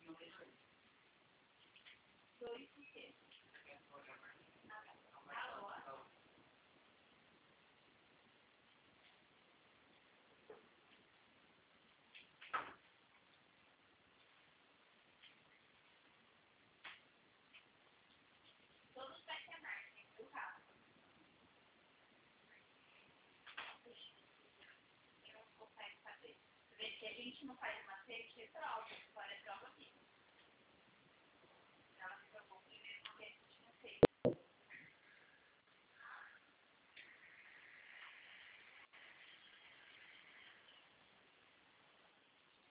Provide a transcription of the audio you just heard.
Dois o quê? Todos vai ter margem do carro. Quem não consegue fazer. Vê que a gente não faz uma série de prova.